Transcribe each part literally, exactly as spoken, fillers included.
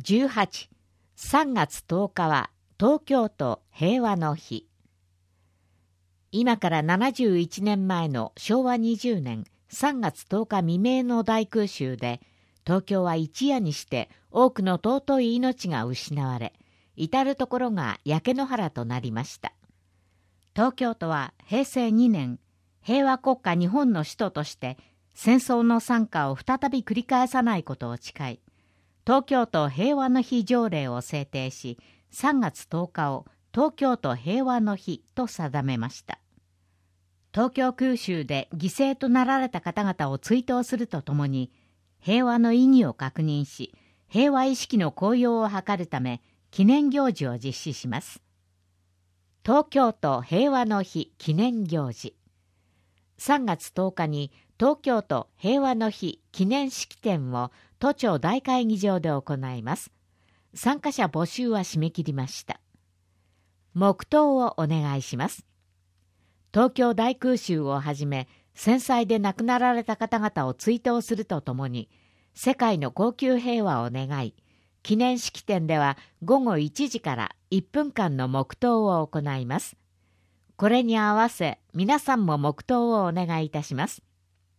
じゅうはち、さんがつとおかは東京都平和の日。今からななじゅういちねんまえのしょうわにじゅうねんさんがつとおか未明の大空襲で、東京は一夜にして多くの尊い命が失われ、至る所が焼け野原となりました。東京都はへいせいにねん、平和国家日本の首都として戦争の惨禍を再び繰り返さないことを誓い、東京都平和の日条例を制定し、さんがつとおかを東京都平和の日と定めました。東京空襲で犠牲となられた方々を追悼するとともに、平和の意義を確認し、平和意識の高揚を図るため、記念行事を実施します。東京都平和の日記念行事。さんがつとおかに東京都平和の日記念式典を都庁大会議場で行います。参加者募集は締め切りました。黙祷をお願いします。東京大空襲をはじめ、戦災で亡くなられた方々を追悼するとともに、世界の恒久平和を願い、記念式典ではごごいちじからいっぷんかんの黙祷を行います。これに合わせ、皆さんも黙祷をお願いいたします。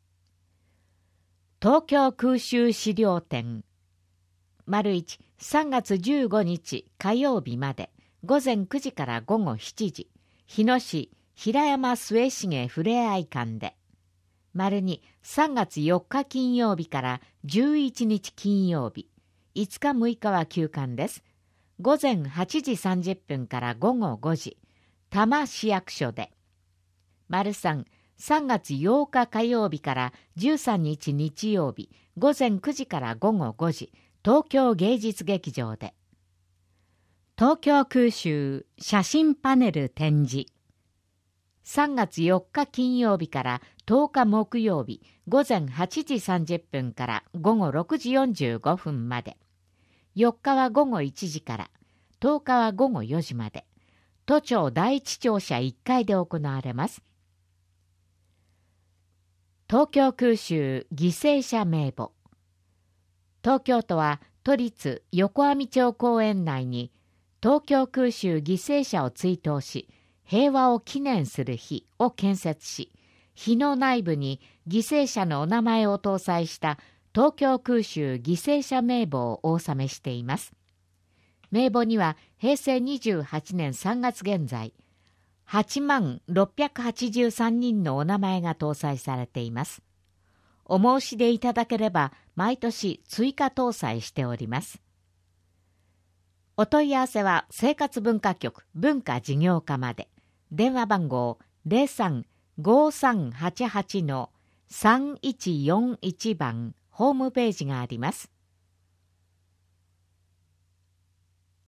東京空襲資料展。丸いち、さんがつじゅうごにち火曜日まで、ごぜんくじからごごしちじ、日野市平山末重ふれあい館で。丸に、さんがつよっか金曜日からじゅういちにち金曜日、いつかむいかは休館です。ごぜんはちじさんじゅっぷんからごごごじ、多摩市役所で。丸さん、さんがつようか火曜日からじゅうさんにち日曜日、ごぜんくじからごごごじ、東京芸術劇場で。東京空襲写真パネル展示。さんがつよっか金曜日からとおか木曜日、ごぜんはちじさんじゅっぷんからごごろくじよんじゅうごふんまで。よっかはごごいちじから、とおかはごごよじまで。都庁第一庁舎いっかいで行われます。東京空襲犠牲者名簿。東京都は都立横網町公園内に東京空襲犠牲者を追悼し、平和を記念する日を建設し、碑の内部に犠牲者のお名前を搭載した東京空襲犠牲者名簿をお納めしています。名簿にはへいせいにじゅうはちねんさんがつ現在、はちまんろっぴゃくはちじゅうさんにんのお名前が搭載されています。お申し出いただければ毎年追加搭載しております。お問い合わせは生活文化局文化事業課まで。電話番号 ゼロさん ごさんはちはち さんいちよんいち 番ホームページがあります。